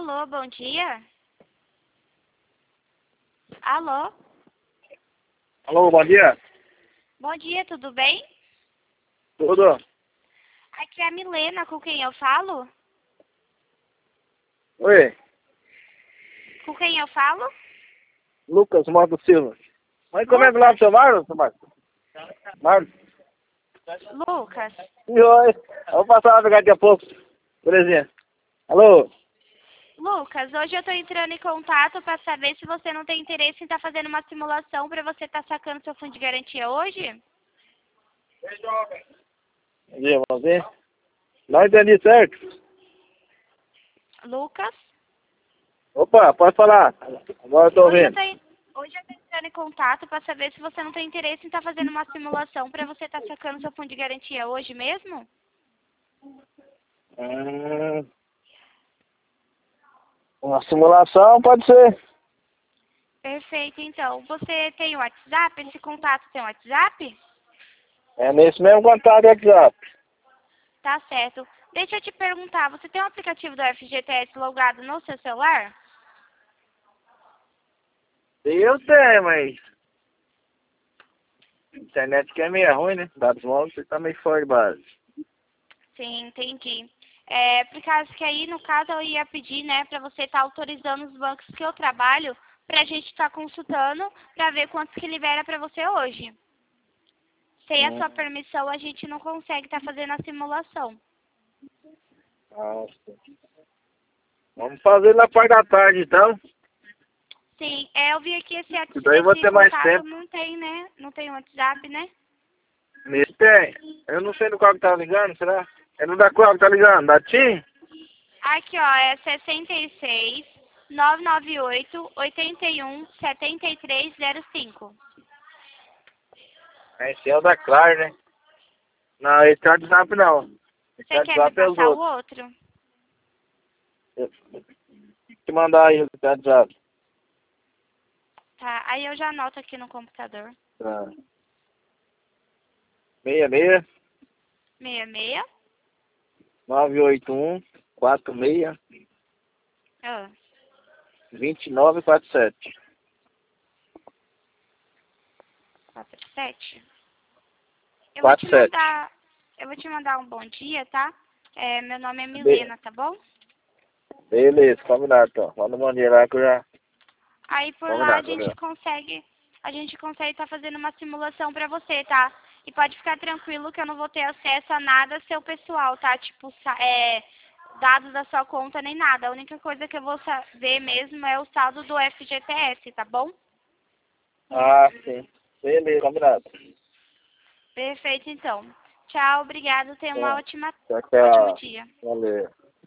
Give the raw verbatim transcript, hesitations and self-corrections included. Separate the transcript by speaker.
Speaker 1: Alô, bom dia. Alô?
Speaker 2: Alô, bom dia.
Speaker 1: Bom dia, tudo bem?
Speaker 2: Tudo?
Speaker 1: Aqui é a Milena, com quem eu falo?
Speaker 2: Oi,
Speaker 1: Com quem eu falo?
Speaker 2: Lucas Marcos Silva. Mas como é que lá pro seu Marcos, seu Marcos? Marcos?
Speaker 1: Lucas.
Speaker 2: Oi, eu vou passar lá pegar daqui a pouco. Belezinha. Alô?
Speaker 1: Lucas, hoje eu tô entrando em contato para saber se você não tem interesse em estar fazendo uma simulação para você estar sacando seu fundo de garantia hoje?
Speaker 2: Bom dia, irmãozinho. Não entendi certo.
Speaker 1: Lucas?
Speaker 2: Opa, pode falar. Agora eu tô
Speaker 1: Hoje eu
Speaker 2: ouvindo.
Speaker 1: tô, en- hoje eu tô entrando em contato para saber se você não tem interesse em estar fazendo uma simulação para você estar sacando seu fundo de garantia hoje mesmo?
Speaker 2: Hum, uma simulação pode ser.
Speaker 1: Perfeito, então. Você tem o WhatsApp? Esse contato tem o WhatsApp?
Speaker 2: É nesse mesmo contato do WhatsApp.
Speaker 1: Tá certo. Deixa eu te perguntar, você tem o aplicativo do F G T S logado no seu celular?
Speaker 2: Eu tenho, mas a internet que é meio ruim, né? Dados móveis, você tá meio fora de base.
Speaker 1: Sim, entendi. É, por causa que aí, no caso, eu ia pedir, né, para você estar autorizando os bancos que eu trabalho, pra gente estar consultando, pra ver quantos que libera pra você hoje. Sem a
Speaker 2: Hum.
Speaker 1: sua permissão, a gente não consegue estar fazendo a simulação.
Speaker 2: Nossa. Vamos fazer na parte da tarde, então.
Speaker 1: Sim, é, eu vi aqui esse,
Speaker 2: Que daí eu vou
Speaker 1: esse
Speaker 2: ter mais
Speaker 1: contato,
Speaker 2: tempo.
Speaker 1: não tem, né? Não tem WhatsApp, né?
Speaker 2: Nesse tem. Eu não sei no qual que tá ligando, será? É no da qual que tá ligando? Da TIM?
Speaker 1: Aqui, ó, é sessenta e seis, novecentos e noventa e oito, oitenta e um, setenta e três zero cinco.
Speaker 2: Esse é o da Claro, né? Não, esse é o WhatsApp não. Esse
Speaker 1: Você quer me
Speaker 2: WhatsApp é os
Speaker 1: passar o
Speaker 2: outros.
Speaker 1: outro?
Speaker 2: Eu vou te mandar aí o WhatsApp.
Speaker 1: Tá, aí eu já anoto aqui no computador.
Speaker 2: Tá. seis seis
Speaker 1: sessenta e seis.
Speaker 2: nove oito um quatro seis
Speaker 1: Ah,
Speaker 2: dois nove quatro sete.
Speaker 1: quatro sete. Eu vou te
Speaker 2: quatro sete.
Speaker 1: mandar. Eu vou te mandar um bom dia, tá? É, meu nome é
Speaker 2: Be
Speaker 1: Milena, tá bom?
Speaker 2: Beleza, combinado, então. Manda um bom dia lá que eu já...
Speaker 1: Aí por lá a
Speaker 2: Combinado,
Speaker 1: gente
Speaker 2: valeu.
Speaker 1: consegue. A gente consegue estar fazendo uma simulação pra você, tá? E pode ficar tranquilo que eu não vou ter acesso a nada seu pessoal, tá? Tipo, sa- é, dados da sua conta nem nada. A única coisa que eu vou saber mesmo é o saldo do F G T S, tá bom?
Speaker 2: Ah, sim. Beleza, combinado.
Speaker 1: Perfeito, então. Tchau, obrigado. Tenha uma
Speaker 2: Tá.
Speaker 1: ótima,
Speaker 2: Tchau,
Speaker 1: ótimo
Speaker 2: tchau.
Speaker 1: dia.
Speaker 2: Valeu.